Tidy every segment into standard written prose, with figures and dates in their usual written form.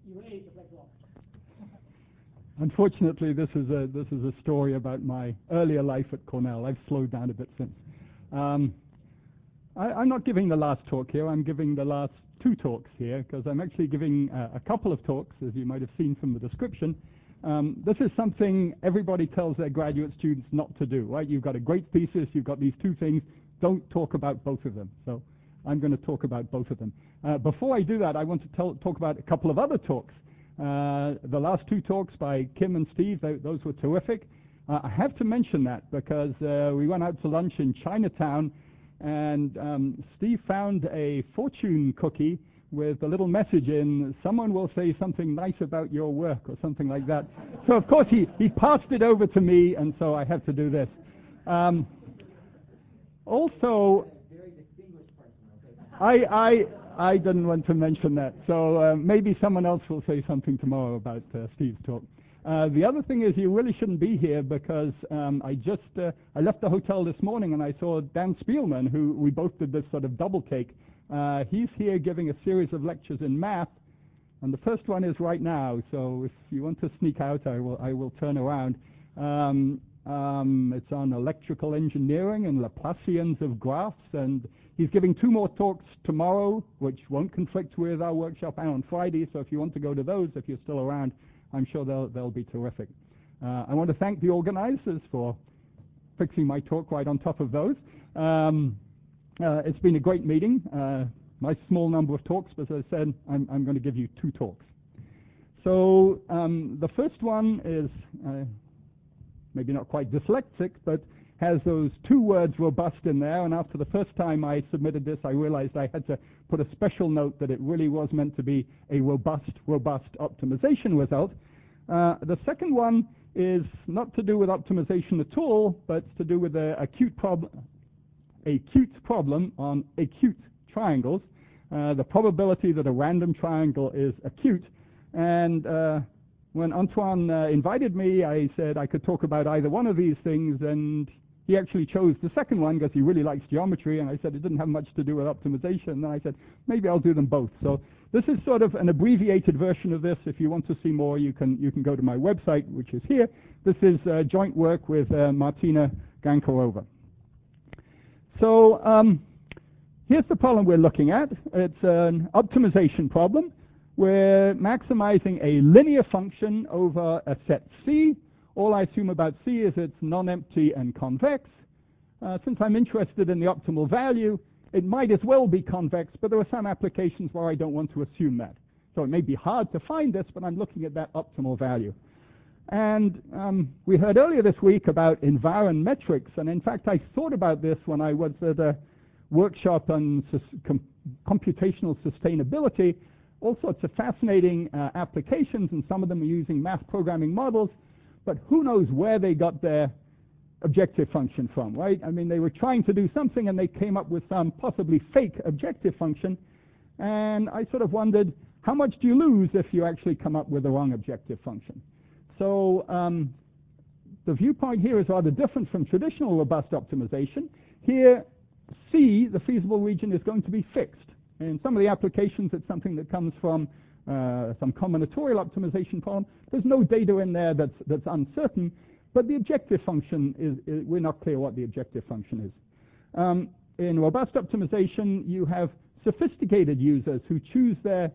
Unfortunately, this is a story about my earlier life at Cornell. I've slowed down a bit since. I'm not giving the last talk here. I'm giving the last two talks here because I'm actually giving a couple of talks, as you might have seen from the description. This is something everybody tells their graduate students not to do, right? You've got a great thesis, you've got these two things, don't talk about both of them. So I'm going to talk about both of them. Before I do that, I want to talk about a couple of other talks. The last two talks by Kim and Steve, those were terrific. I have to mention that because we went out to lunch in Chinatown, and Steve found a fortune cookie with a little message in, someone will say something nice about your work, or something like that. So, of course, he passed it over to me, and so I have to do this. Also, I didn't want to mention that, so maybe someone else will say something tomorrow about Steve's talk. The other thing is you really shouldn't be here because I left the hotel this morning and I saw Dan Spielman, who we both did this sort of double take. He's here giving a series of lectures in math, and the first one is right now, so if you want to sneak out, I will turn around. It's on electrical engineering and Laplacians of graphs, and he's giving two more talks tomorrow, which won't conflict with our workshop, and on Friday, so if you want to go to those, if you're still around, I'm sure they'll be terrific. I want to thank the organizers for fixing my talk right on top of those. It's been a great meeting. My small number of talks, but as I said, I'm going to give you two talks. So the first one is maybe not quite dyslexic, but has those two words robust in there, and after the first time I submitted this, I realized I had to put a special note that it really was meant to be a robust optimization result. The second one is not to do with optimization at all, but to do with an acute problem on acute triangles, the probability that a random triangle is acute. And when Antoine invited me, I said I could talk about either one of these things, and he actually chose the second one because he really likes geometry, and I said it didn't have much to do with optimization, and I said maybe I'll do them both. So this is sort of an abbreviated version of this. If you want to see more, you can go to my website, which is here. This is joint work with Martina Gankarova. So here's the problem we're looking at. It's an optimization problem. We're maximizing a linear function over a set C. All I assume about C is it's non-empty and convex. Since I'm interested in the optimal value, it might as well be convex, but there are some applications where I don't want to assume that. So it may be hard to find this, but I'm looking at that optimal value. And we heard earlier this week about environmetrics, and in fact I thought about this when I was at a workshop on computational sustainability. All sorts of fascinating applications, and some of them are using math programming models, but who knows where they got their objective function from, right? I mean, they were trying to do something and they came up with some possibly fake objective function, and I sort of wondered, how much do you lose if you actually come up with the wrong objective function? So the viewpoint here is rather different from traditional robust optimization. Here, C, the feasible region, is going to be fixed. In some of the applications, it's something that comes from some combinatorial optimization problem. There's no data in there that's uncertain, but the objective function is we're not clear what the objective function is. In robust optimization, you have sophisticated users who choose their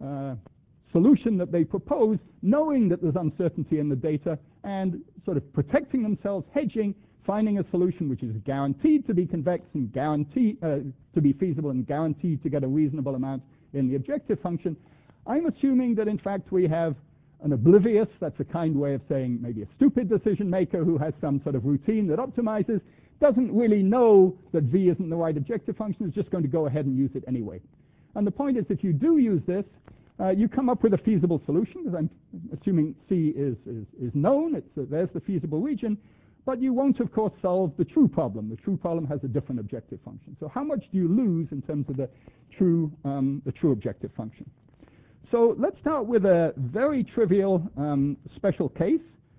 solution that they propose, knowing that there's uncertainty in the data, and sort of protecting themselves, hedging, finding a solution which is guaranteed to be convex and guaranteed to be feasible and guaranteed to get a reasonable amount in the objective function. I'm assuming that in fact we have an oblivious, that's a kind way of saying maybe a stupid decision maker who has some sort of routine that optimizes, doesn't really know that V isn't the right objective function, is just going to go ahead and use it anyway. And the point is, if you do use this, you come up with a feasible solution, because I'm assuming C is known, there's the feasible region, but you won't, of course, solve the true problem. The true problem has a different objective function. So how much do you lose in terms of the true objective function? So let's start with a very trivial special case.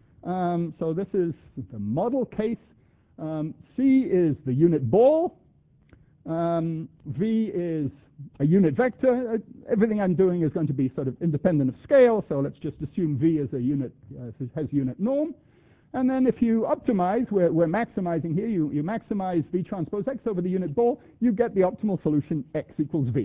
So this is the model case. C is the unit ball. V is a unit vector. Everything I'm doing is going to be sort of independent of scale, so let's just assume V is a unit, has unit norm. And then if you optimize, we're maximizing here, you maximize V transpose X over the unit ball, you get the optimal solution X equals V.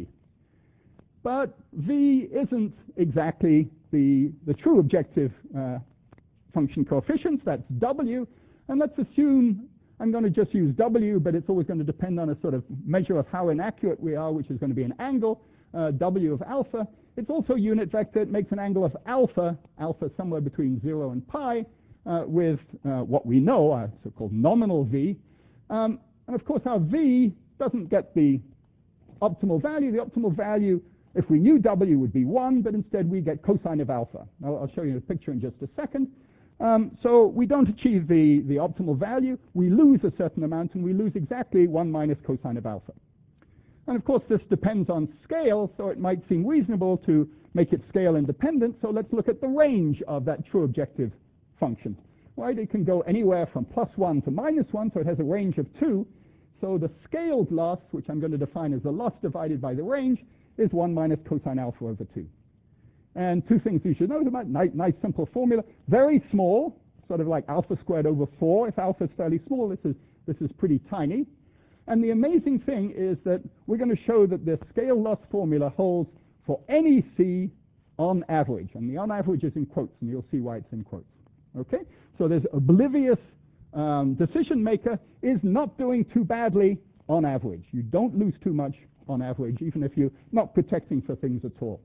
But V isn't exactly the true objective function coefficients, that's W. And let's assume I'm going to just use W, but it's always going to depend on a sort of measure of how inaccurate we are, which is going to be an angle, W of alpha. It's also a unit vector. It makes an angle of alpha somewhere between 0 and pi, with what we know, our so-called nominal V. And of course, our V doesn't get the optimal value. The optimal value, if we knew W, would be 1, but instead we get cosine of alpha. I'll show you a picture in just a second. So we don't achieve the optimal value. We lose a certain amount, and we lose exactly 1 minus cosine of alpha. And of course, this depends on scale, so it might seem reasonable to make it scale independent. So let's look at the range of that true objective function. Right? It can go anywhere from +1 to -1, so it has a range of 2. So the scaled loss, which I'm going to define as the loss divided by the range, is 1 minus cosine alpha over 2. And two things you should know about, nice simple formula, very small, sort of like alpha squared over 4. If alpha is fairly small, this is pretty tiny. And the amazing thing is that we're going to show that the scale loss formula holds for any C on average. And the on average is in quotes, and you'll see why it's in quotes. Okay? So this oblivious decision maker is not doing too badly on average. You don't lose too much on average, even if you're not protecting for things at all.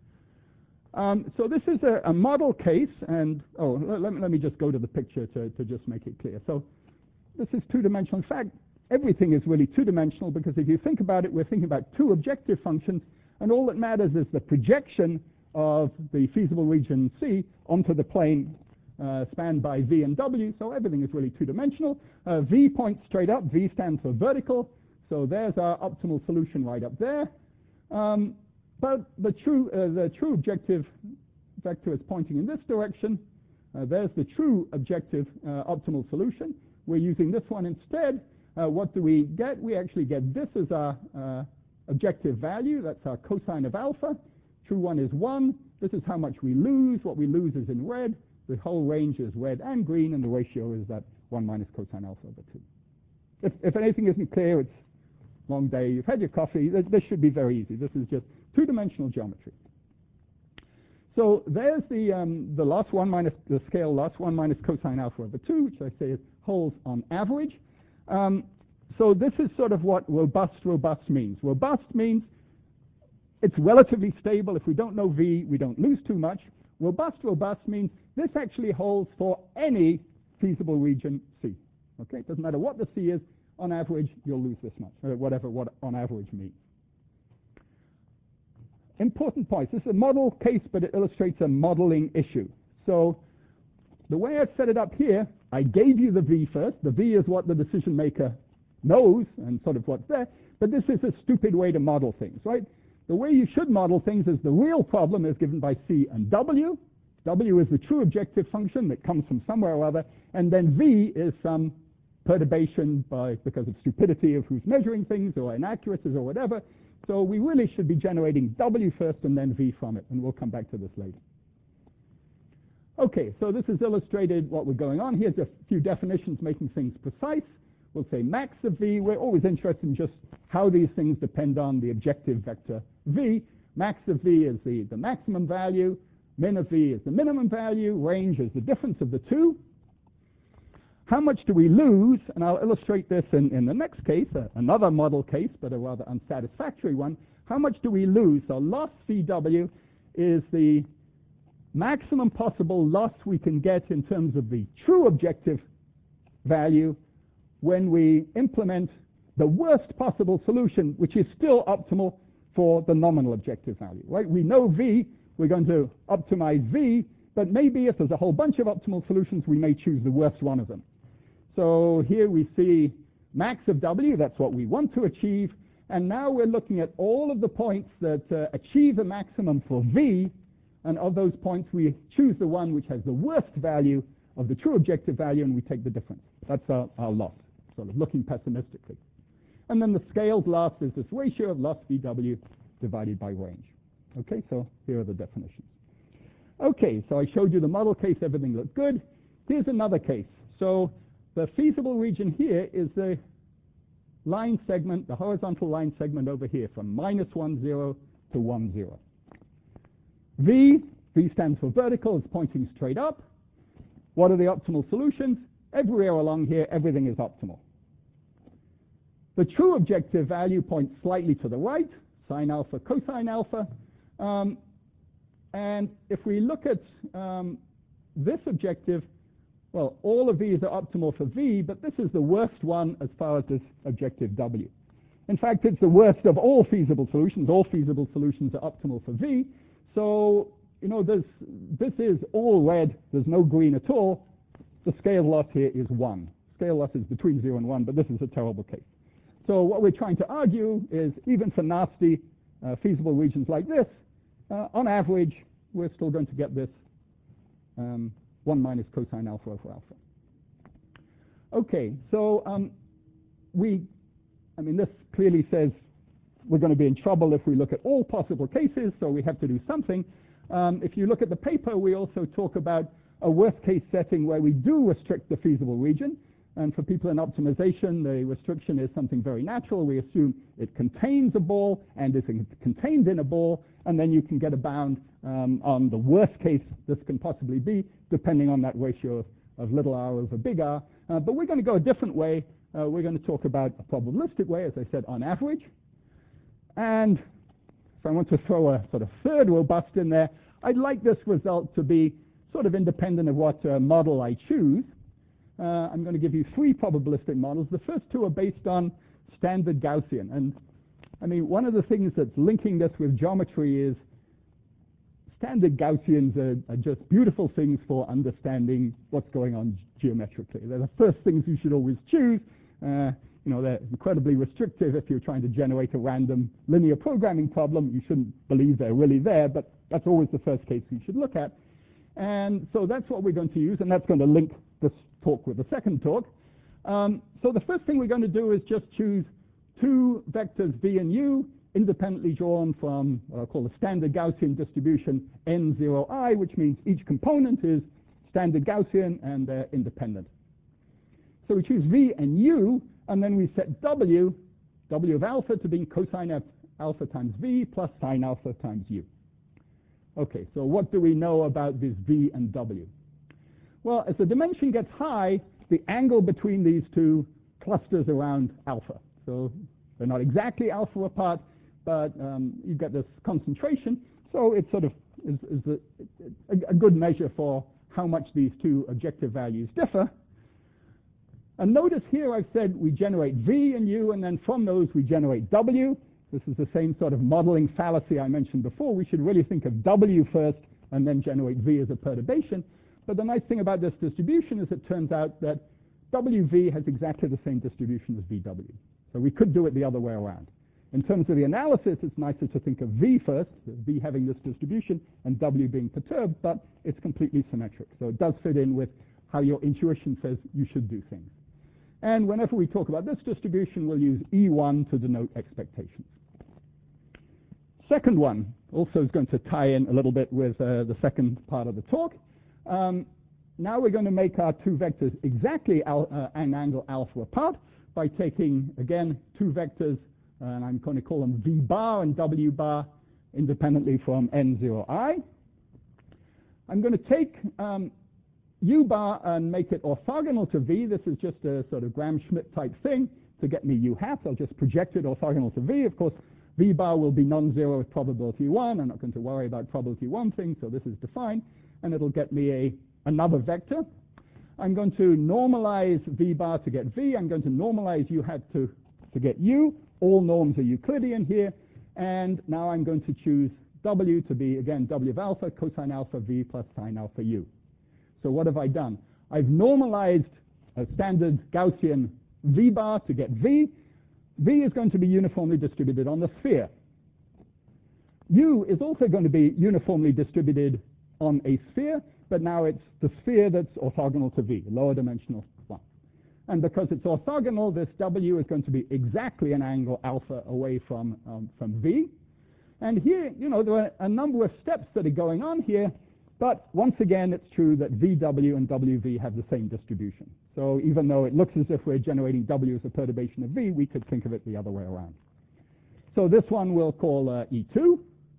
So this is a model case, and let me just go to the picture to just make it clear. So this is two-dimensional. In fact, everything is really two-dimensional, because if you think about it, we're thinking about two objective functions, and all that matters is the projection of the feasible region C onto the plane spanned by V and W, so everything is really two-dimensional. V points straight up. V stands for vertical, so there's our optimal solution right up there. But the true objective vector is pointing in this direction. There's the true objective optimal solution. We're using this one instead. What do we get? We actually get this as our objective value. That's our cosine of alpha. True one is 1. This is how much we lose. What we lose is in red. The whole range is red and green, and the ratio is that 1 minus cosine alpha over 2. If anything isn't clear, it's a long day. You've had your coffee. This should be very easy. This is just two-dimensional geometry. So there's the loss, the scale loss, 1 minus cosine alpha over 2, which I say holds on average. So this is sort of what robust means. Robust means it's relatively stable. If we don't know V, we don't lose too much. Robust means this actually holds for any feasible region C. Okay, it doesn't matter what the C is. On average, you'll lose this much, or whatever what on average means. Important points. This is a model case, but it illustrates a modeling issue. So the way I've set it up here, I gave you the V first. The V is what the decision maker knows and sort of what's there. But this is a stupid way to model things, right? The way you should model things is the real problem is given by C and W. W is the true objective function that comes from somewhere or other. And then V is some perturbation because of stupidity of who's measuring things or inaccuracies or whatever. So we really should be generating W first and then V from it, and we'll come back to this later. Okay, so this has illustrated what we're going on. Here's a few definitions making things precise. We'll say max of V. We're always interested in just how these things depend on the objective vector V. Max of V is the maximum value. Min of V is the minimum value. Range is the difference of the two. How much do we lose? And I'll illustrate this in the next case, another model case, but a rather unsatisfactory one. How much do we lose? So loss VW is the maximum possible loss we can get in terms of the true objective value when we implement the worst possible solution, which is still optimal for the nominal objective value, right? We know V, we're going to optimize V, but maybe if there's a whole bunch of optimal solutions, we may choose the worst one of them. So here we see max of W, that's what we want to achieve, and now we're looking at all of the points that achieve a maximum for V, and of those points we choose the one which has the worst value of the true objective value, and we take the difference. That's our loss, sort of looking pessimistically. And then the scaled loss is this ratio of loss VW divided by range. Okay, so here are the definitions. Okay, so I showed you the model case, everything looked good. Here's another case. So the feasible region here is the line segment, the horizontal line segment over here from -1, 0 to 1, 0. V stands for vertical, it's pointing straight up. What are the optimal solutions? Everywhere along here, everything is optimal. The true objective value points slightly to the right, sine alpha, cosine alpha. And if we look at this objective, well, all of these are optimal for V, but this is the worst one as far as this objective W. In fact, it's the worst of all feasible solutions. All feasible solutions are optimal for V. So, you know, this is all red. There's no green at all. The scale loss here is 1. Scale loss is between 0 and 1, but this is a terrible case. So what we're trying to argue is even for nasty feasible regions like this, on average, we're still going to get this 1 minus cosine alpha over alpha. Okay, so this clearly says we're going to be in trouble if we look at all possible cases, so we have to do something. If you look at the paper, we also talk about a worst-case setting where we do restrict the feasible region. And for people in optimization, the restriction is something very natural. We assume it contains a ball and is contained in a ball, and then you can get a bound on the worst case this can possibly be, depending on that ratio of little r over big R. But we're going to go a different way. We're going to talk about a probabilistic way, as I said, on average. And if I want to throw a sort of third robust in there, I'd like this result to be sort of independent of what model I choose. I'm going to give you 3 probabilistic models. The first 2 are based on standard Gaussian. And I mean, one of the things that's linking this with geometry is standard Gaussians are just beautiful things for understanding what's going on geometrically. They're the first things you should always choose. You know, they're incredibly restrictive if you're trying to generate a random linear programming problem. You shouldn't believe they're really there, but that's always the first case you should look at. And so that's what we're going to use, and that's going to link this talk with the second talk. So the first thing we're going to do is just choose 2 vectors v and u independently drawn from what I'll call the standard Gaussian distribution n0i, which means each component is standard Gaussian and they're independent. So we choose v and u, and then we set w of alpha to being cosine of alpha times v plus sine alpha times u. Okay, so what do we know about this v and w? Well, as the dimension gets high, the angle between these 2 clusters around alpha. So they're not exactly alpha apart, but you get this concentration. So it sort of is a good measure for how much these 2 objective values differ. And notice here I've said we generate v and u, and then from those we generate w. This is the same sort of modeling fallacy I mentioned before. We should really think of w first and then generate v as a perturbation. But the nice thing about this distribution is it turns out that wv has exactly the same distribution as vw. So we could do it the other way around. In terms of the analysis, it's nicer to think of v first, v having this distribution, and w being perturbed, but it's completely symmetric. So it does fit in with how your intuition says you should do things. And whenever we talk about this distribution, we'll use E1 to denote expectations. Second one also is going to tie in a little bit with the second part of the talk. Now we're going to make our 2 vectors exactly an angle alpha apart by taking, again, 2 vectors, and I'm going to call them v bar and w bar independently from n0i. I'm going to take u bar and make it orthogonal to v. This is just a sort of Gram-Schmidt type thing to get me u hat. I'll just project it orthogonal to v. Of course, v bar will be non-zero with probability 1. I'm not going to worry about probability 1 thing, so this is defined. And it'll get me another vector. I'm going to normalize v bar to get v. I'm going to normalize u hat to get u. All norms are Euclidean here. And now I'm going to choose w to be, again, w of alpha, cosine alpha v plus sine alpha u. So what have I done? I've normalized a standard Gaussian v bar to get v. V is going to be uniformly distributed on the sphere. U is also going to be uniformly distributed on a sphere, but now it's the sphere that's orthogonal to v, lower dimensional one. And because it's orthogonal, this w is going to be exactly an angle alpha away from v. And here, there are a number of steps that are going on here, but once again, it's true that VW and WV have the same distribution. So even though it looks as if we're generating W as a perturbation of V, we could think of it the other way around. So this one we'll call E2.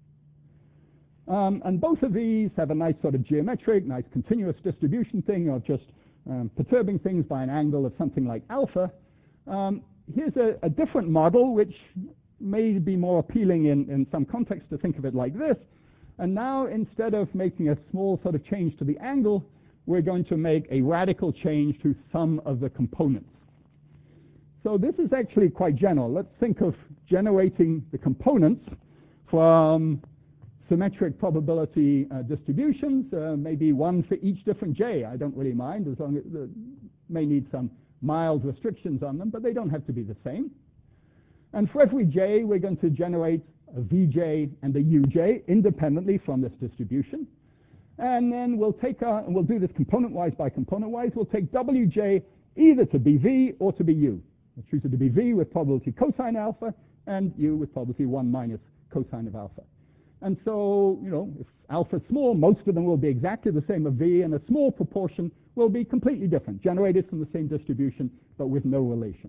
And both of these have a nice sort of geometric, nice continuous distribution thing of just perturbing things by an angle of something like alpha. Here's a different model, which may be more appealing in some context to think of it like this. And now, instead of making a small sort of change to the angle, we're going to make a radical change to some of the components. So this is actually quite general. Let's think of generating the components from symmetric probability distributions, maybe one for each different j. I don't really mind, as long as it may need some mild restrictions on them, but they don't have to be the same. And for every j, we're going to generate a vj and a uj independently from this distribution. And then we'll and we'll do this component-wise by component-wise. We'll take wj either to be v or to be u. We'll choose it to be v with probability cosine alpha and u with probability 1 minus cosine of alpha. And so, if alpha is small, most of them will be exactly the same as v, and a small proportion will be completely different, generated from the same distribution, but with no relation.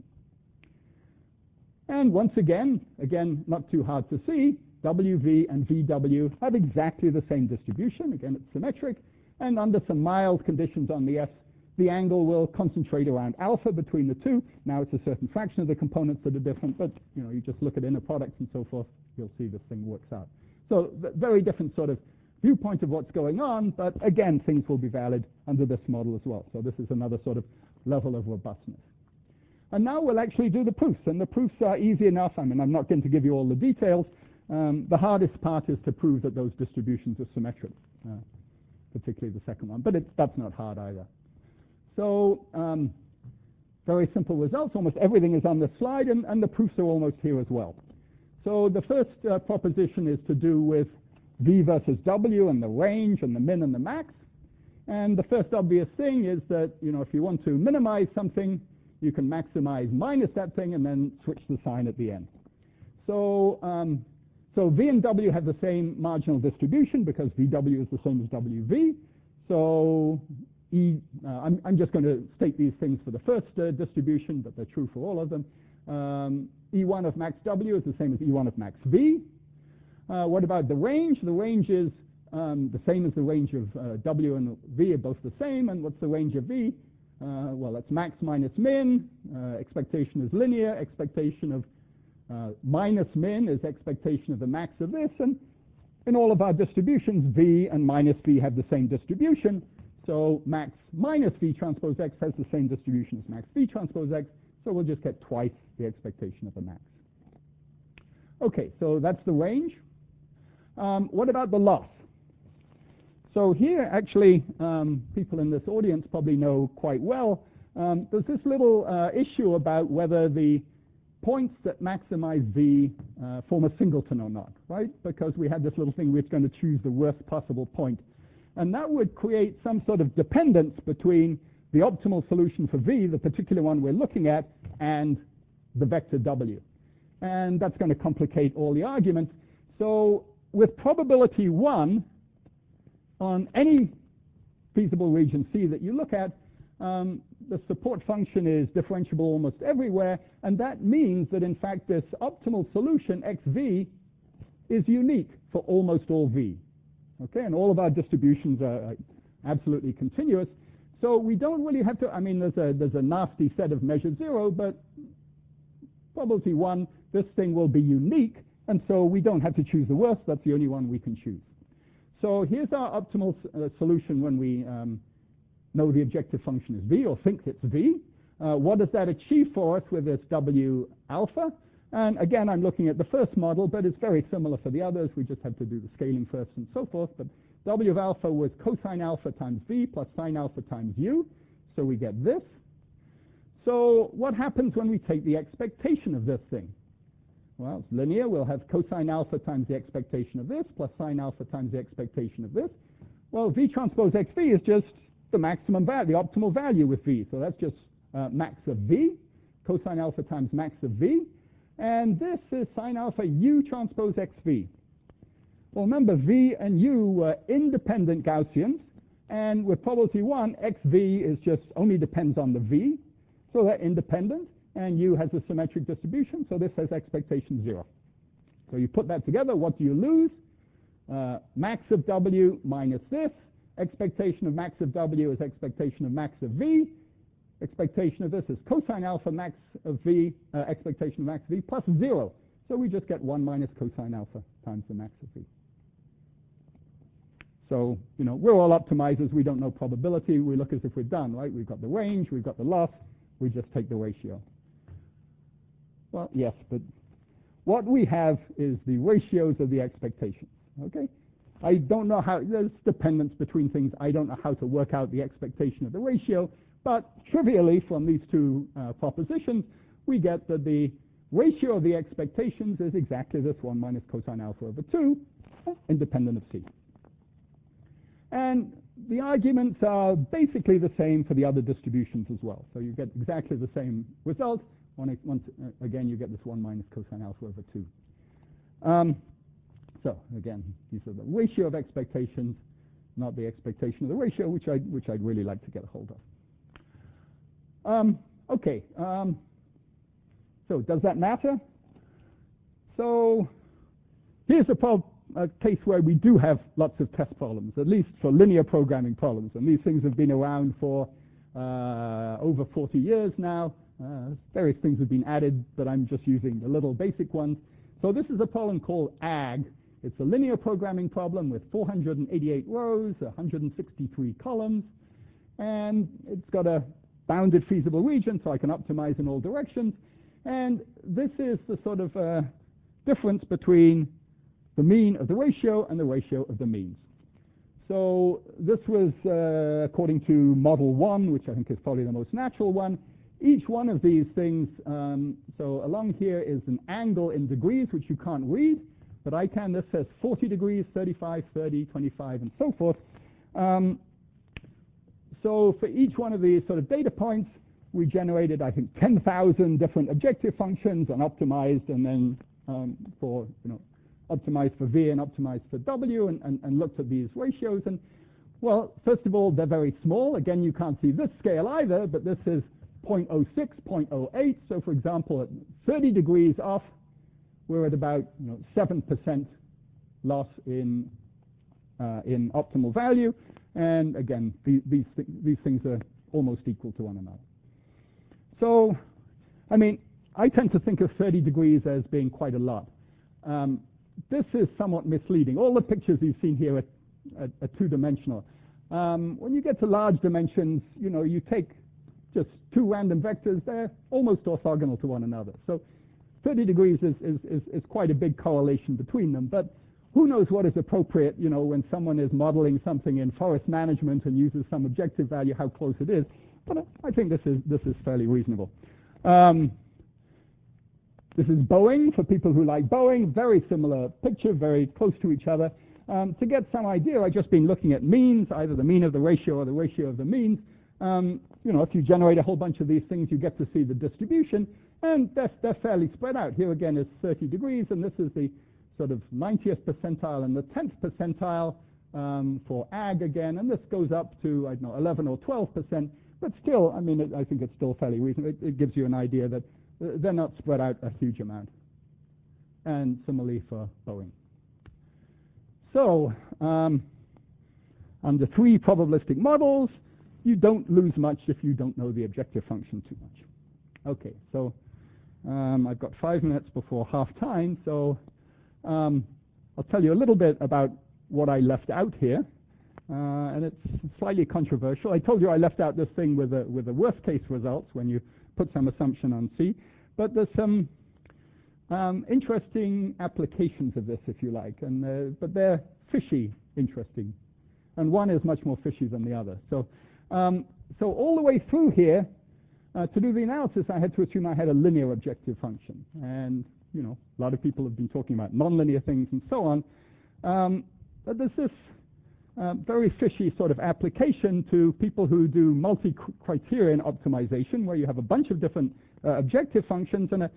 And once again, not too hard to see, WV and VW have exactly the same distribution. Again, it's symmetric. And under some mild conditions on the S, the angle will concentrate around alpha between the two. Now it's a certain fraction of the components that are different, but you just look at inner products and so forth, you'll see this thing works out. So very different sort of viewpoint of what's going on, but again, things will be valid under this model as well. So this is another sort of level of robustness. And now we'll actually do the proofs, and the proofs are easy enough. I mean, I'm not going to give you all the details. The hardest part is to prove that those distributions are symmetric, particularly the second one, but that's not hard either. So very simple results. Almost everything is on this slide, and the proofs are almost here as well. So the first proposition is to do with V versus W and the range and the min and the max. And the first obvious thing is that, if you want to minimize something, you can maximize minus that thing and then switch the sign at the end. So, so V and W have the same marginal distribution because VW is the same as WV. So I'm just going to state these things for the first distribution, but they're true for all of them. E1 of max W is the same as E1 of max V. What about the range? The range is the same as the range of W and V are both the same. And what's the range of V? Well, that's max minus min. Expectation is linear. Expectation of minus min is expectation of the max of this. And in all of our distributions, V and minus V have the same distribution. So max minus V transpose X has the same distribution as max V transpose X. So we'll just get twice the expectation of the max. Okay, so that's the range. What about the loss? So here, actually, people in this audience probably know quite well, there's this little issue about whether the points that maximize V form a singleton or not, right? Because we had this little thing, we're going to choose the worst possible point. And that would create some sort of dependence between the optimal solution for V, the particular one we're looking at, and the vector W. And that's going to complicate all the arguments. So with probability 1, on any feasible region C that you look at, the support function is differentiable almost everywhere, and that means that in fact this optimal solution, xv, is unique for almost all V. Okay, and all of our distributions are absolutely continuous. So we don't really have to, I mean, there's a nasty set of measure 0, but probability 1, this thing will be unique, and so we don't have to choose the worst. That's the only one we can choose. So here's our optimal solution when we know the objective function is V, or think it's V. What does that achieve for us with this W alpha? And again, I'm looking at the first model, but it's very similar for the others. We just have to do the scaling first and so forth. But W of alpha was cosine alpha times V plus sine alpha times U. So we get this. So what happens when we take the expectation of this thing? Well, it's linear. We'll have cosine alpha times the expectation of this plus sine alpha times the expectation of this. Well, V transpose XV is just the maximum value, the optimal value with V. So that's just max of V, cosine alpha times max of V. And this is sine alpha U transpose XV. Well, remember, V and U were independent Gaussians, and with probability 1, xv is just only depends on the V, so they're independent, and U has a symmetric distribution, so this has expectation 0. So you put that together, what do you lose? Max of W minus this. Expectation of max of W is expectation of max of V. Expectation of this is cosine alpha max of V, expectation of max of V, plus 0. So we just get 1 minus cosine alpha times the max of V. So, we're all optimizers. We don't know probability. We look as if we're done, right? We've got the range. We've got the loss. We just take the ratio. Well, yes, but what we have is the ratios of the expectations, okay? I don't know how, there's dependence between things. I don't know how to work out the expectation of the ratio, but trivially from these two propositions, we get that the ratio of the expectations is exactly this 1 minus cosine alpha over 2, independent of C. And the arguments are basically the same for the other distributions as well. So you get exactly the same result. Again, you get this 1 minus cosine alpha over 2. So again, these are the ratio of expectations, not the expectation of the ratio, which I'd really like to get a hold of. Okay. So does that matter? So here's a case where we do have lots of test problems, at least for linear programming problems. And these things have been around for over 40 years now. Various things have been added, but I'm just using the little basic ones. So this is a problem called AG. It's a linear programming problem with 488 rows, 163 columns, and it's got a bounded feasible region, so I can optimize in all directions. And this is the sort of difference between the mean of the ratio and the ratio of the means. So this was according to model 1, which I think is probably the most natural one. Each one of these things, so along here is an angle in degrees, which you can't read, but I can. This says 40 degrees, 35, 30, 25, and so forth. So for each one of these sort of data points, we generated, I think, 10,000 different objective functions and optimized, and then optimized for V and optimized for W, and looked at these ratios. And, well, first of all, they're very small. Again, you can't see this scale either, but this is 0.06, 0.08. So, for example, at 30 degrees off, we're at about 7% loss in optimal value. And again, these things are almost equal to one another. So, I mean, I tend to think of 30 degrees as being quite a lot. This is somewhat misleading. All the pictures you've seen here are two-dimensional. When you get to large dimensions, you take just two random vectors, they're almost orthogonal to one another. So 30 degrees is quite a big correlation between them. But who knows what is appropriate, when someone is modeling something in forest management and uses some objective value, how close it is. But I think this is fairly reasonable. This is Boeing, for people who like Boeing. Very similar picture, very close to each other. To get some idea, I've just been looking at means, either the mean of the ratio or the ratio of the means. If you generate a whole bunch of these things, you get to see the distribution, and they're fairly spread out. Here again is 30 degrees, and this is the sort of 90th percentile and the 10th percentile for AG again, and this goes up to, 11 or 12%, but still, I think it's still fairly reasonable. It gives you an idea that they're not spread out a huge amount. And similarly for Boeing. So, under 3 probabilistic models, you don't lose much if you don't know the objective function too much. Okay, so I've got 5 minutes before half time, so I'll tell you a little bit about what I left out here, and it's slightly controversial. I told you I left out this thing with the worst case results when you put some assumption on C, but there's some interesting applications of this, if you like, but they're fishy interesting, and one is much more fishy than the other. So all the way through here, to do the analysis, I had to assume I had a linear objective function, and a lot of people have been talking about nonlinear things and so on, but there's this very fishy sort of application to people who do multi-criterion optimization, where you have a bunch of different objective functions and a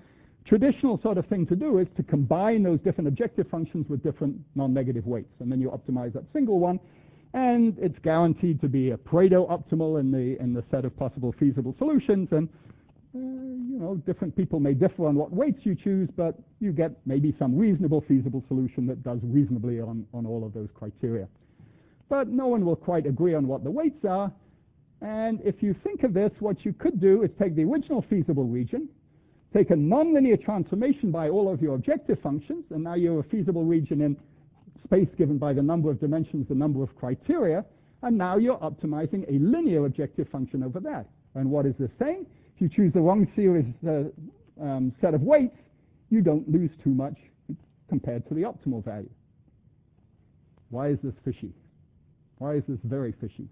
traditional sort of thing to do is to combine those different objective functions with different non-negative weights, and then you optimize that single one, and it's guaranteed to be a Pareto optimal in the set of possible feasible solutions. And different people may differ on what weights you choose, but you get maybe some reasonable feasible solution that does reasonably on all of those criteria. But no one will quite agree on what the weights are. And if you think of this, what you could do is take the original feasible region, take a nonlinear transformation by all of your objective functions, and now you have a feasible region in space given by the number of dimensions, the number of criteria, and now you're optimizing a linear objective function over that. And what is this saying? If you choose the wrong series set of weights, you don't lose too much compared to the optimal value. Why is this fishy? Why is this very fishy?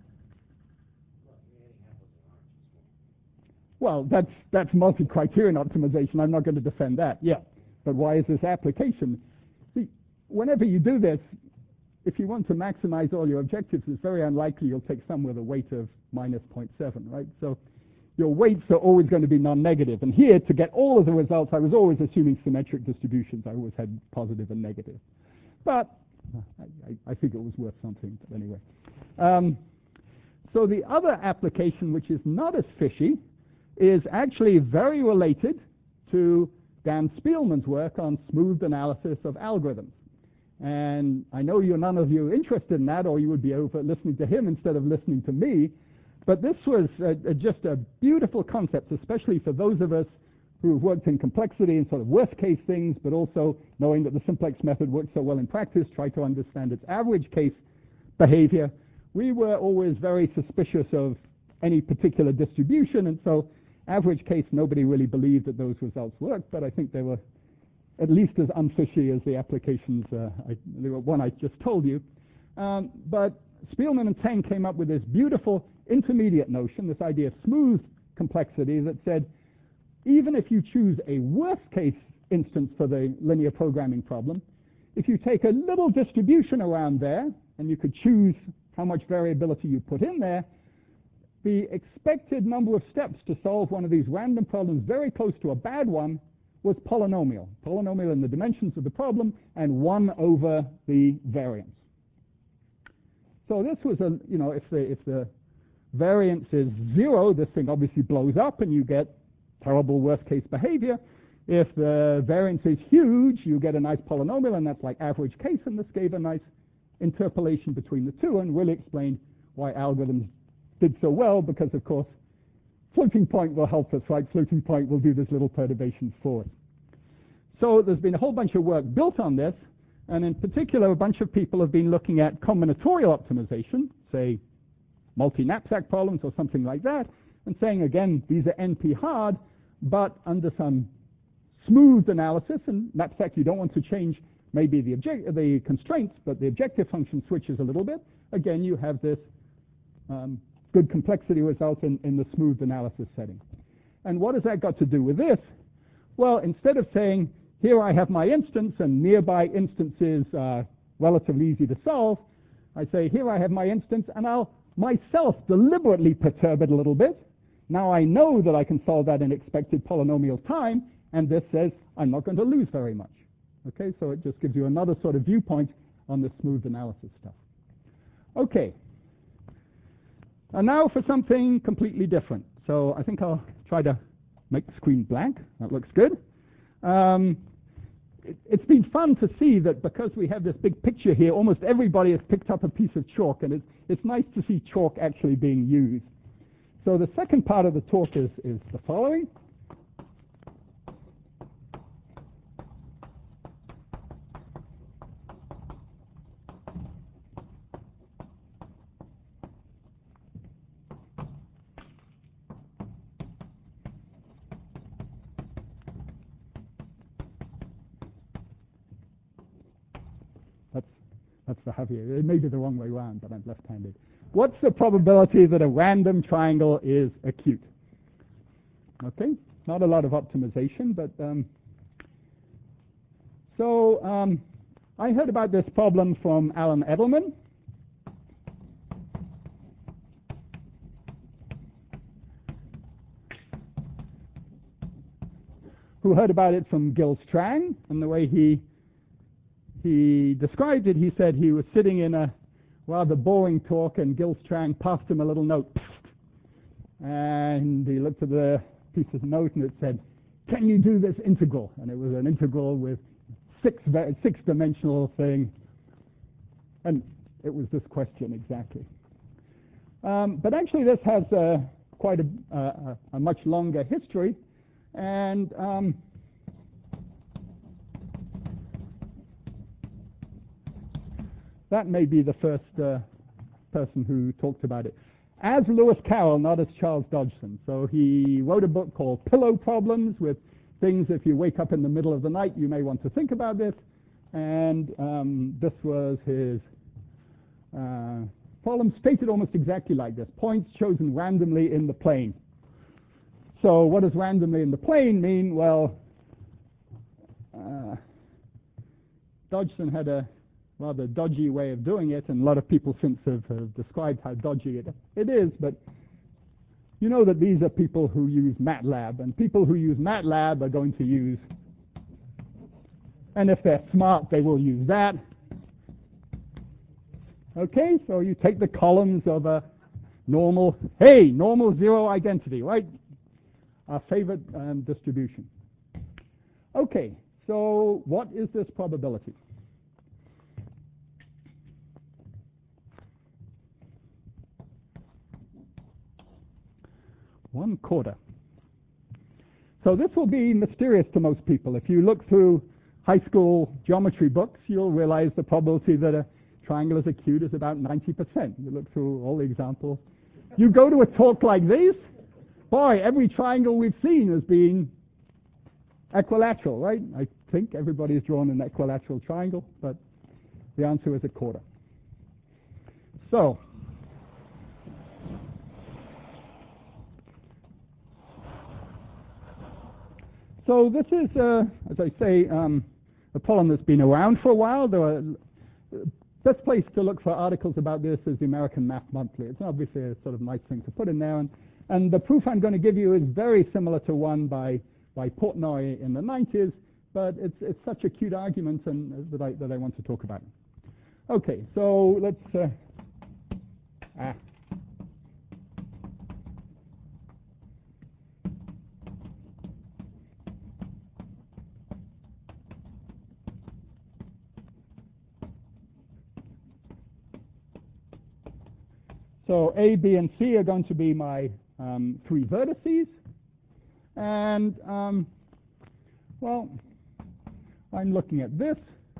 Well, that's multi-criterion optimization. I'm not going to defend that. Yeah. But why is this application? See, whenever you do this, if you want to maximize all your objectives, it's very unlikely you'll take some with a weight of minus 0.7, right? So your weights are always going to be non-negative. And here, to get all of the results, I was always assuming symmetric distributions. I always had positive and negative. But I think it was worth something. But anyway. So the other application, which is not as fishy, is actually very related to Dan Spielman's work on smooth analysis of algorithms. And I know none of you are interested in that, or you would be over listening to him instead of listening to me. But this was just a beautiful concept, especially for those of us who have worked in complexity and sort of worst case things, but also knowing that the simplex method works so well in practice, try to understand its average case behavior. We were always very suspicious of any particular distribution, and so average case, nobody really believed that those results worked, but I think they were at least as unfishy as the applications, the one I just told you. But Spielman and Teng came up with this beautiful intermediate notion, this idea of smooth complexity that said, even if you choose a worst case instance for the linear programming problem, if you take a little distribution around there, and you could choose how much variability you put in there, the expected number of steps to solve one of these random problems very close to a bad one was polynomial. Polynomial in the dimensions of the problem and 1 over the variance. So this was if the variance is 0, this thing obviously blows up and you get terrible worst case behavior. If the variance is huge, you get a nice polynomial, and that's like average case, and this gave a nice interpolation between the two and really explained why algorithms did so well, because of course floating point will help us, right? Floating point will do this little perturbation for us. So there's been a whole bunch of work built on this, and in particular a bunch of people have been looking at combinatorial optimization, say multi-knapsack problems or something like that, and saying again these are NP hard, but under some smooth analysis, and knapsack you don't want to change maybe the constraints, but the objective function switches a little bit. Again, you have this good complexity result in the smooth analysis setting. And what has that got to do with this? Well, instead of saying, here I have my instance and nearby instances are relatively easy to solve, I say, here I have my instance and I'll myself deliberately perturb it a little bit. Now I know that I can solve that in expected polynomial time, and this says I'm not going to lose very much. Okay, so it just gives you another sort of viewpoint on the smooth analysis stuff. Okay. And now for something completely different. So I think I'll try to make the screen blank. That looks good. It's been fun to see that because we have this big picture here, almost everybody has picked up a piece of chalk, and it's nice to see chalk actually being used. So the second part of the talk is the following. That's the heavier. It may be the wrong way around, but I'm left-handed. What's the probability that a random triangle is acute? Okay, not a lot of optimization, but I heard about this problem from Alan Edelman. who heard about it from Gil Strang, and the way he described it, he said he was sitting in a rather boring talk, and Gil Strang passed him a little note. And he looked at the piece of note, and it said, "Can you do this integral?" And it was an integral with six-dimensional thing. And it was this question exactly. But actually this has quite a much longer history. And that may be the first person who talked about it. As Lewis Carroll, not as Charles Dodgson. So he wrote a book called Pillow Problems, with things if you wake up in the middle of the night, you may want to think about this. And this was his problem, stated almost exactly like this: points chosen randomly in the plane. So what does randomly in the plane mean? Well, Dodgson had a rather dodgy way of doing it, and a lot of people since have described how dodgy it is, but you know that these are people who use MATLAB, and people who use MATLAB are going to use, and if they're smart, they will use that. Okay, so you take the columns of a normal zero identity, right? Our favorite distribution. Okay, so what is this probability? One quarter. So this will be mysterious to most people. If you look through high school geometry books, you'll realize the probability that a triangle is acute is about 90%. You look through all the examples. You go to a talk like this, boy, every triangle we've seen has been equilateral, right? I think everybody has drawn an equilateral triangle, but the answer is a quarter. So this is, as I say, a problem that's been around for a while. Best place to look for articles about this is the American Math Monthly. It's obviously a sort of nice thing to put in there. And the proof I'm going to give you is very similar to one by Portnoy in the 90s, but it's such a cute argument that I want to talk about. Okay, so let's... So A, B, and C are going to be my three vertices. And, well, I'm looking at this.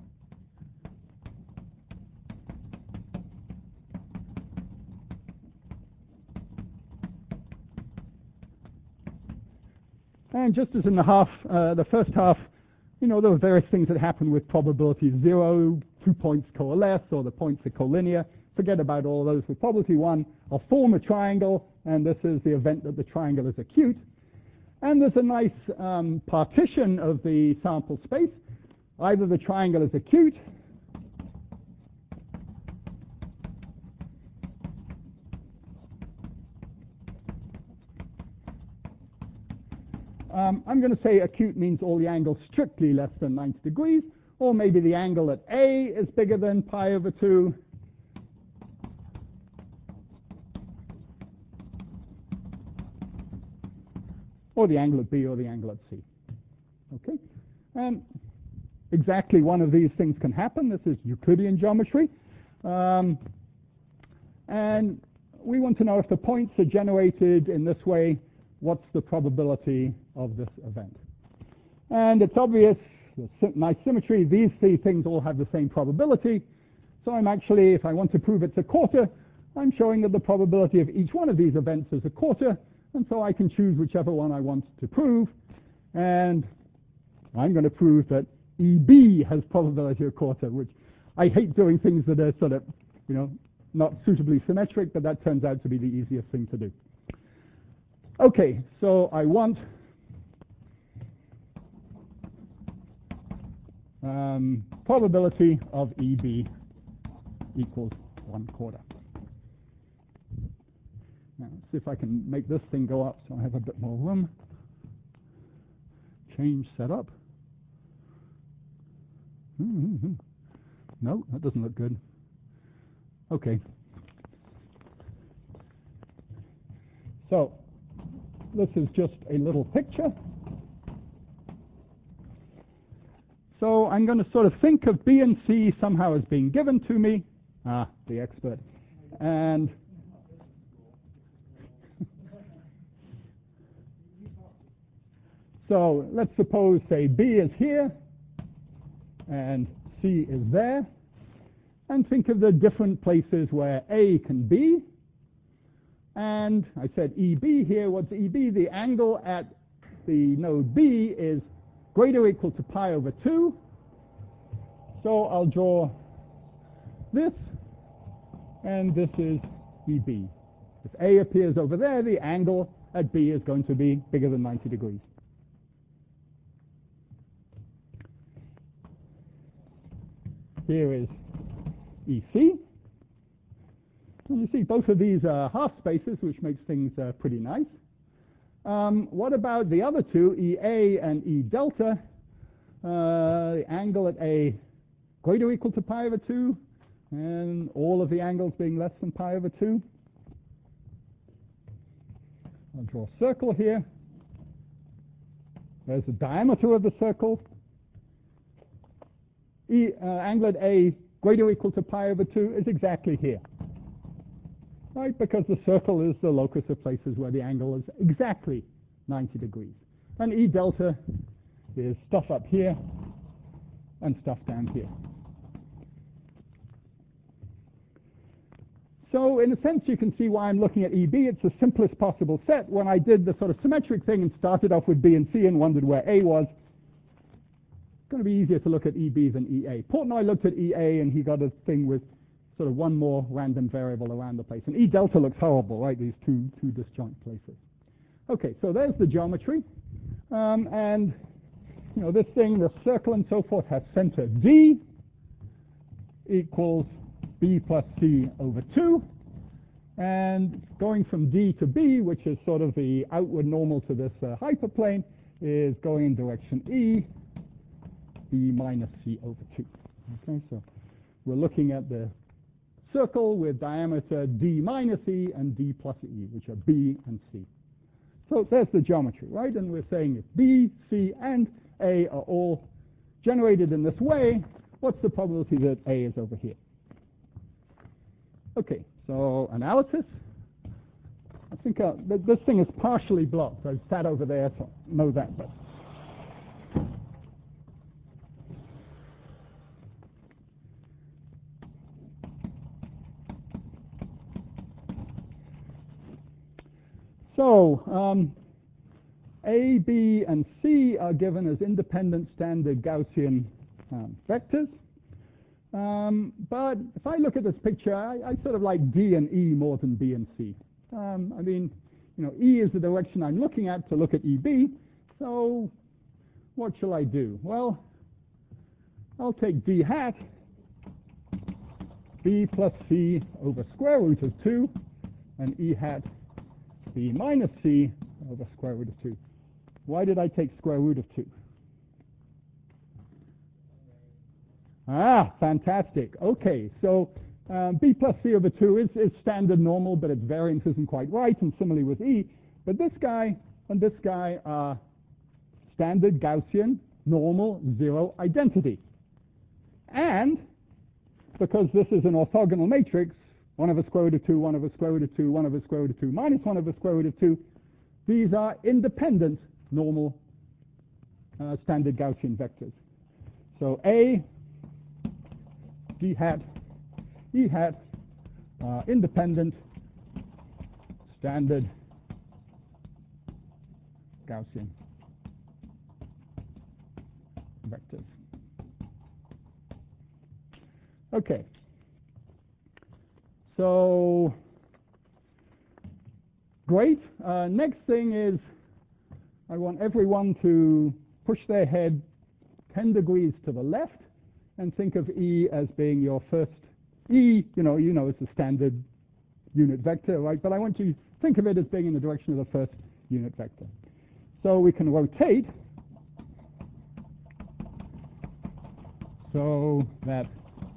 And just as in the first half, you know, there were various things that happen with probability 0, 2 points coalesce, or the points are collinear. Forget about all those. With probability 1, I'll form a triangle, and this is the event that the triangle is acute. And there's a nice partition of the sample space. Either the triangle is acute, I'm going to say acute means all the angles strictly less than 90 degrees, or maybe the angle at A is bigger than pi over 2. Or the angle at B or the angle at C. Okay? And exactly one of these things can happen. This is Euclidean geometry. And we want to know if the points are generated in this way, what's the probability of this event? And it's obvious, nice symmetry, these three things all have the same probability. So I'm actually, if I want to prove it's a quarter, I'm showing that the probability of each one of these events is a quarter. And so I can choose whichever one I want to prove. And I'm going to prove that EB has probability of a quarter, which I hate doing things that are sort of, you know, not suitably symmetric, but that turns out to be the easiest thing to do. Okay, so I want probability of EB equals 1/4. Now, let's see if I can make this thing go up so I have a bit more room. change setup. No, that doesn't look good. Okay. So this is just a little picture. So I'm going to sort of think of B and C somehow as being given to me. The expert. And so let's suppose, say, B is here and C is there. And think of the different places where A can be. And I said EB here. What's EB? The angle at the node B is greater or equal to pi over 2. So I'll draw this, and this is EB. If A appears over there, the angle at B is going to be bigger than 90 degrees. Here is EC. And you see both of these are half spaces, which makes things pretty nice. What about the other two, EA and E delta? The angle at A greater or equal to pi over 2, and all of the angles being less than pi over 2. I'll draw a circle here. There's the diameter of the circle. Angle at A greater or equal to pi over 2 is exactly here. Right, because the circle is the locus of places where the angle is exactly 90 degrees. And E delta is stuff up here and stuff down here. So in a sense, you can see why I'm looking at EB. It's the simplest possible set. When I did the sort of symmetric thing and started off with B and C and wondered where A was, it's going to be easier to look at EB than EA. Portnoy looked at EA, and he got a thing with sort of one more random variable around the place. And E delta looks horrible, right? These two disjoint places. Okay, so there's the geometry. And you know, this thing, the circle and so forth, has center D equals B plus C over 2. And going from D to B, which is sort of the outward normal to this hyperplane, is going in direction E, B minus C over 2. Okay, so we're looking at the circle with diameter D minus E and D plus E, which are B and C. So there's the geometry, right? And we're saying if B, C, and A are all generated in this way, what's the probability that A is over here? Okay, so analysis. I think this thing is partially blocked. I sat over there, so I know that. But so A, B, and C are given as independent standard Gaussian vectors. But if I look at this picture, I sort of like D and E more than B and C. I mean, you know, E is the direction I'm looking at to look at EB. So what shall I do? Well, I'll take D hat, B plus C over square root of 2, and E hat, B minus C over square root of 2. Why did I take square root of 2? Fantastic. Okay, so B plus C over 2 is standard normal, but its variance isn't quite right, and similarly with E. But this guy and this guy are standard Gaussian, normal, zero identity. And because this is an orthogonal matrix, 1 over square root of 2, 1 over square root of 2, 1 over square root of 2, minus 1 over square root of 2, these are independent normal standard Gaussian vectors. So A, D hat, E hat are independent standard Gaussian vectors. Okay. So great. Next thing is I want everyone to push their head 10 degrees to the left and think of E as being your first E, you know it's a standard unit vector, right? But I want you to think of it as being in the direction of the first unit vector. So we can rotate So that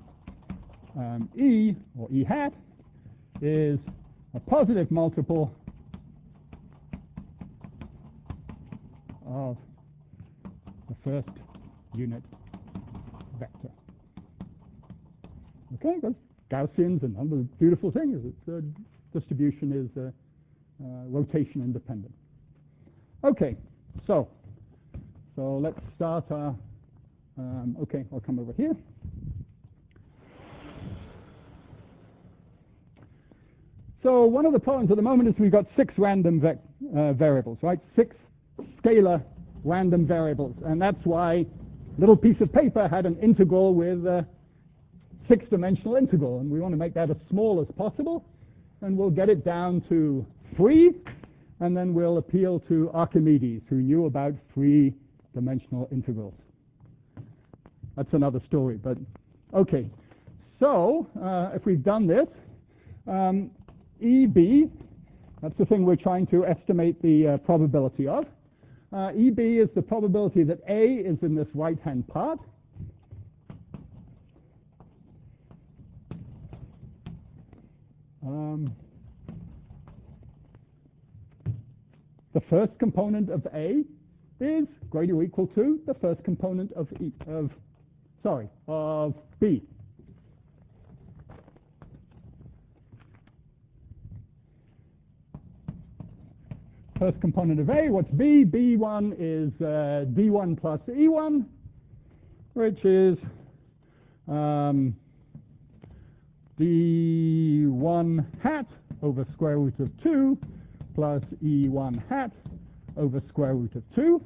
E, or E hat, is a positive multiple of the first unit vector. Okay, because Gaussians, and one of the beautiful things is the distribution is rotation independent. Okay, so let's start our, okay, I'll come over here. So one of the problems at the moment is we've got 6 random variables, right? 6 scalar random variables, and that's why a little piece of paper had an integral with 6-dimensional integral, and we want to make that as small as possible, and we'll get it down to 3, and then we'll appeal to Archimedes, who knew about 3-dimensional integrals. That's another story, but okay. So if we've done this, EB, that's the thing we're trying to estimate the probability of. EB is the probability that A is in this right-hand part. The first component of A is greater or equal to the first component of B. First component of A, what's B? B1 is D1 plus E1, which is D1 hat over square root of 2 plus E1 hat over square root of 2.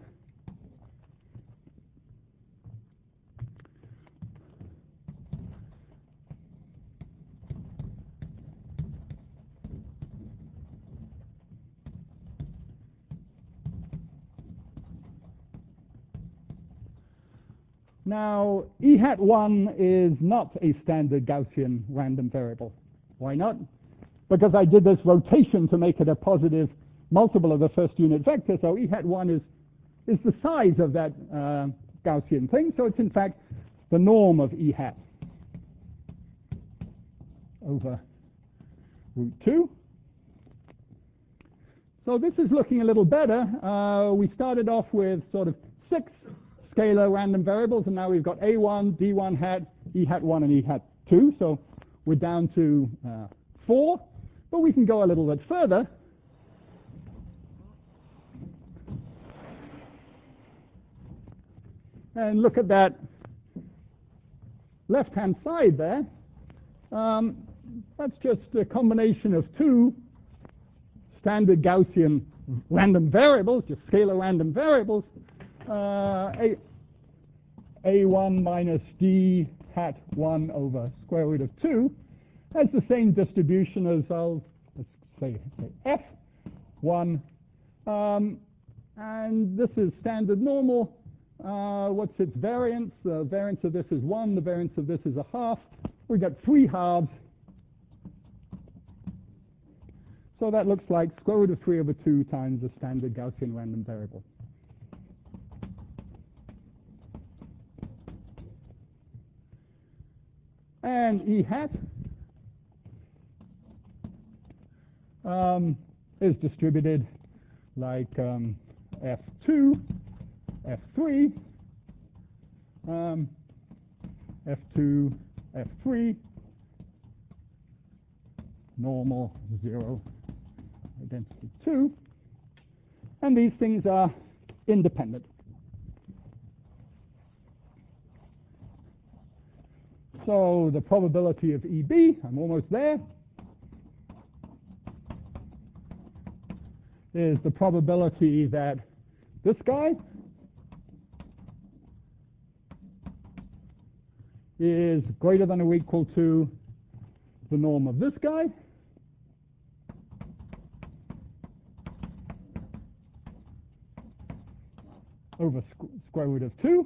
Now, E hat 1 is not a standard Gaussian random variable. Why not? Because I did this rotation to make it a positive multiple of the first unit vector, so E hat 1 is the size of that Gaussian thing, so it's in fact the norm of E hat over root 2. So this is looking a little better. We started off with sort of 6 scalar random variables, and now we've got A1, D1 hat, E hat 1, and E hat 2, so we're down to 4, but we can go a little bit further. And look at that left-hand side there. That's just a combination of 2 standard Gaussian random variables, just scalar random variables. A1 minus D hat 1 over square root of 2 has the same distribution as, let's say F1. And this is standard normal. What's its variance? The variance of this is 1. The variance of this is a half. We got 3 halves. So that looks like square root of 3 over 2 times the standard Gaussian random variable. And E hat is distributed like F2, F3, F2, F3, normal 0, identity 2, and these things are independent. So the probability of EB, I'm almost there, is the probability that this guy is greater than or equal to the norm of this guy. Over square root of 2.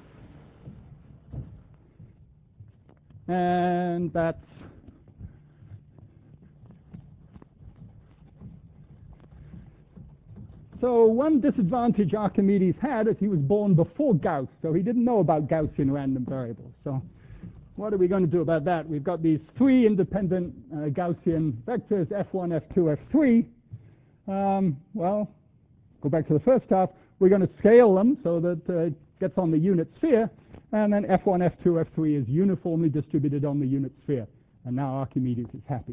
And that's So one disadvantage Archimedes had is he was born before Gauss, so he didn't know about Gaussian random variables. So what are we going to do about that? We've got these three independent Gaussian vectors, F1, F2, F3. Well, go back to the first half. We're going to scale them so that it gets on the unit sphere, and then F1, F2, F3 is uniformly distributed on the unit sphere. And now Archimedes is happy.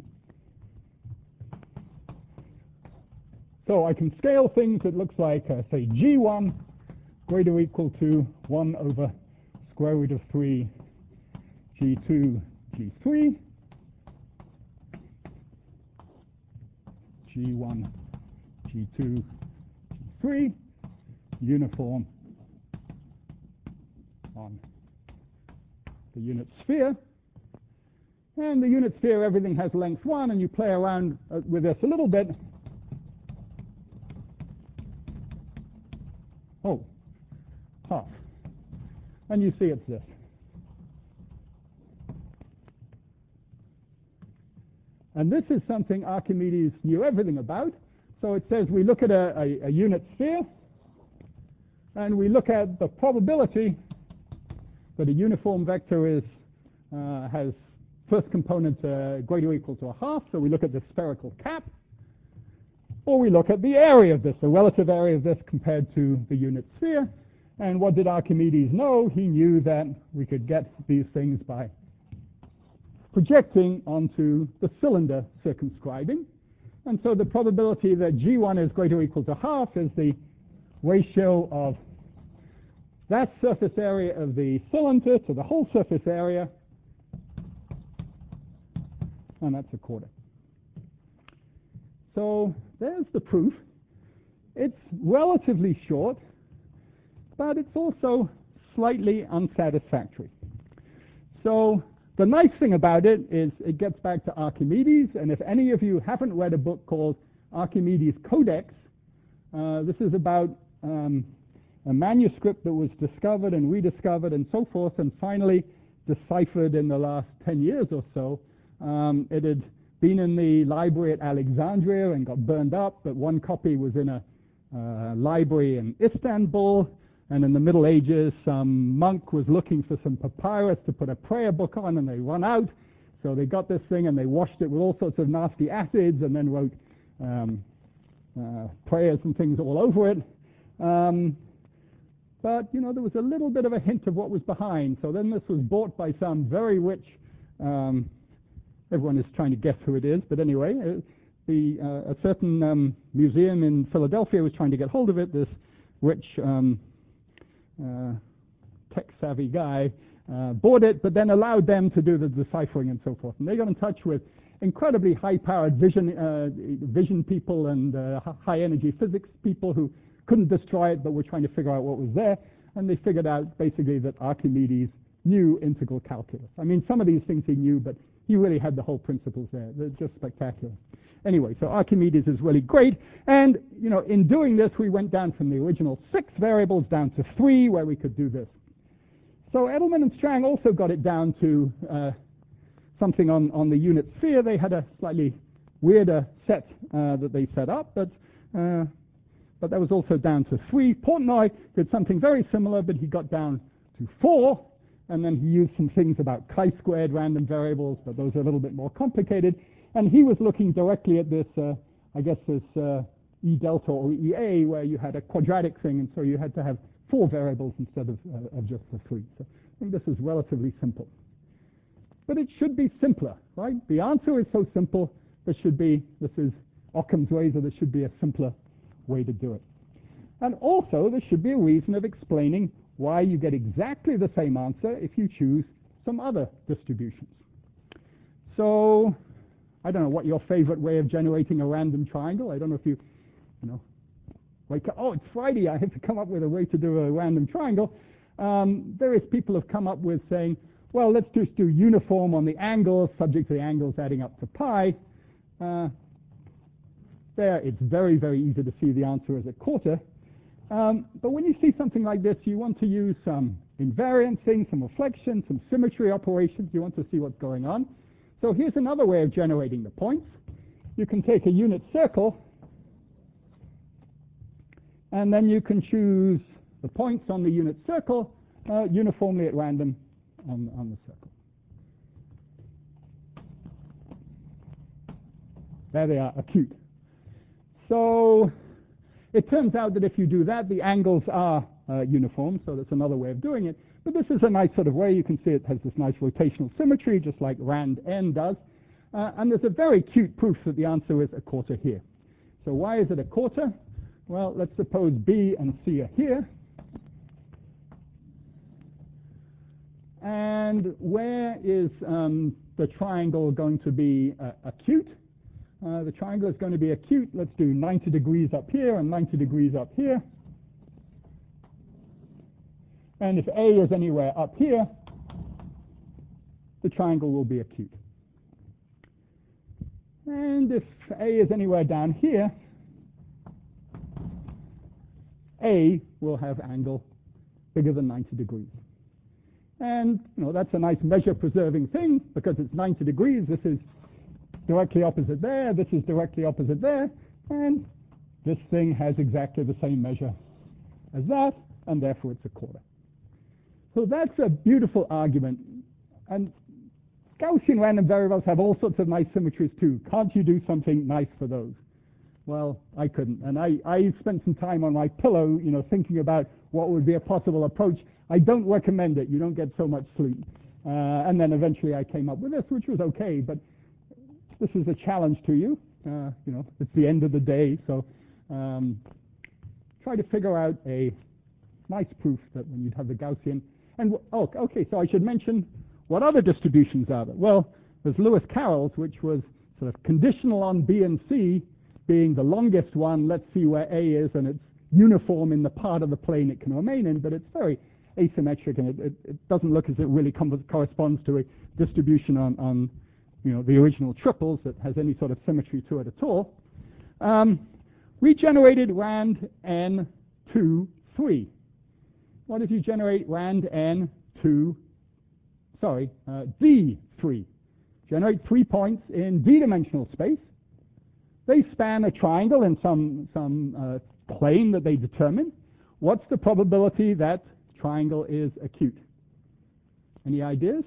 So I can scale things. It looks like, say, G1 greater or equal to 1 over square root of 3 G2, G3, G1, G2, G3, uniform on the unit sphere. And the unit sphere, everything has length 1, and you play around with this a little bit. Oh, half. And you see it's this. And this is something Archimedes knew everything about. So it says we look at a unit sphere, and we look at the probability that a uniform vector has first component greater or equal to a half. So we look at the spherical cap. Or we look at the area of this, the relative area of this compared to the unit sphere. And what did Archimedes know? He knew that we could get these things by projecting onto the cylinder circumscribing. And so the probability that G1 is greater or equal to half is the ratio of that surface area of the cylinder to the whole surface area. And that's a quarter. So there's the proof. It's relatively short, but it's also slightly unsatisfactory. So the nice thing about it is it gets back to Archimedes, and if any of you haven't read a book called Archimedes Codex, this is about a manuscript that was discovered and rediscovered and so forth, and finally deciphered in the last 10 years or so. It had been in the library at Alexandria and got burned up, but one copy was in a library in Istanbul, and in the Middle Ages some monk was looking for some papyrus to put a prayer book on, and they run out, so they got this thing and they washed it with all sorts of nasty acids and then wrote prayers and things all over it. But, you know, there was a little bit of a hint of what was behind, so then this was bought by some very rich everyone is trying to guess who it is, but anyway, a certain museum in Philadelphia was trying to get hold of it. This rich tech-savvy guy bought it, but then allowed them to do the deciphering and so forth. And they got in touch with incredibly high-powered vision people and high-energy physics people who couldn't destroy it, but were trying to figure out what was there. And they figured out basically that Archimedes knew integral calculus. I mean, some of these things he knew, but he really had the whole principles there. They're just spectacular. Anyway, so Archimedes is really great. And, you know, in doing this, we went down from the original 6 variables down to 3, where we could do this. So Edelman and Strang also got it down to something on the unit sphere. They had a slightly weirder set that they set up, but that was also down to 3. Portnoy did something very similar, but he got down to 4. And then he used some things about chi-squared random variables, but those are a little bit more complicated. And he was looking directly at this, I guess this E delta or EA, where you had a quadratic thing, and so you had to have 4 variables instead of just the 3. So I think this is relatively simple. But it should be simpler, right? The answer is so simple, this is Occam's razor, there should be a simpler way to do it. And also, there should be a reason of explaining why you get exactly the same answer if you choose some other distributions. So, I don't know what your favorite way of generating a random triangle. I don't know if you wake up, oh, it's Friday, I have to come up with a way to do a random triangle. Various people have come up with saying, well, let's just do uniform on the angles, subject to the angles adding up to pi. There, it's very, very easy to see the answer as a quarter. But when you see something like this, you want to use some invariancing, some reflection, some symmetry operations. You want to see what's going on. So here's another way of generating the points. You can take a unit circle And then you can choose the points on the unit circle uniformly at random on the circle. There they are, acute. So it turns out that if you do that, the angles are uniform, so that's another way of doing it. But this is a nice sort of way. You can see it has this nice rotational symmetry, just like rand n does. And there's a very cute proof that the answer is a quarter here. So why is it a quarter? Well, let's suppose B and C are here. And where is the triangle going to be acute? The triangle is going to be acute. Let's do 90 degrees up here and 90 degrees up here. And if A is anywhere up here, the triangle will be acute. And if A is anywhere down here, A will have angle bigger than 90 degrees. And that's a nice measure-preserving thing because it's 90 degrees. This is directly opposite there. This is directly opposite there. And this thing has exactly the same measure as that, and therefore it's a quarter. So that's a beautiful argument. And Gaussian random variables have all sorts of nice symmetries too. Can't you do something nice for those? Well, I couldn't. And I spent some time on my pillow, thinking about what would be a possible approach. I don't recommend it. You don't get so much sleep. And then eventually I came up with this, which was okay. But this is a challenge to you. It's the end of the day. So try to figure out a nice proof that when you'd have the Gaussian. And, okay, so I should mention what other distributions are there? Well, there's Lewis Carroll's, which was sort of conditional on B and C being the longest one. Let's see where A is, and it's uniform in the part of the plane it can remain in, but it's very asymmetric, and it doesn't look as it really corresponds to a distribution on the original triples that has any sort of symmetry to it at all. Regenerated rand n 2, 3. What if you generate rand n 2, D3? Generate 3 points in d-dimensional space. They span a triangle in some plane that they determine. What's the probability that triangle is acute? Any ideas?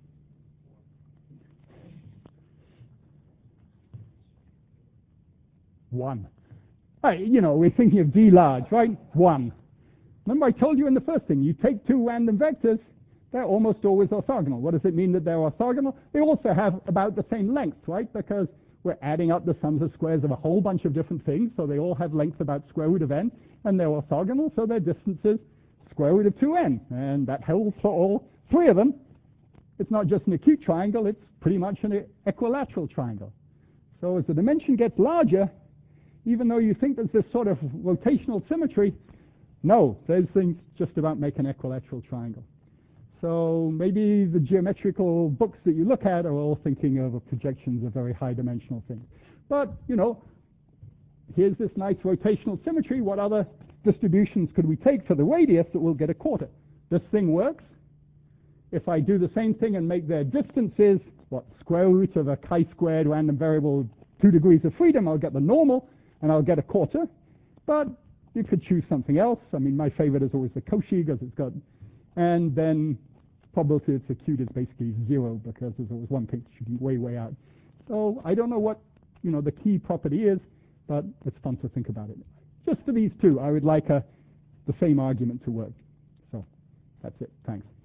One. We're thinking of D large, right? 1. Remember I told you in the first thing, you take two random vectors, they're almost always orthogonal. What does it mean that they're orthogonal? They also have about the same length, right? Because we're adding up the sums of squares of a whole bunch of different things, so they all have length about square root of n, and they're orthogonal, so their distance is square root of 2n, and that holds for all three of them. It's not just an acute triangle, it's pretty much an equilateral triangle. So as the dimension gets larger, even though you think there's this sort of rotational symmetry, no, those things just about make an equilateral triangle. So maybe the geometrical books that you look at are all thinking of projections of very high dimensional things. But, here's this nice rotational symmetry. What other distributions could we take for the radius that will get a quarter? This thing works. If I do the same thing and make their distances, square root of a chi-squared random variable 2 degrees of freedom, I'll get the normal, and I'll get a quarter. But you could choose something else. I mean, my favorite is always the Cauchy, because it's got, and then probability it's acute is basically 0, because there's always one thing shooting way, way out. So I don't know what, the key property is, but it's fun to think about it. Just for these two, I would like the same argument to work. So that's it. Thanks.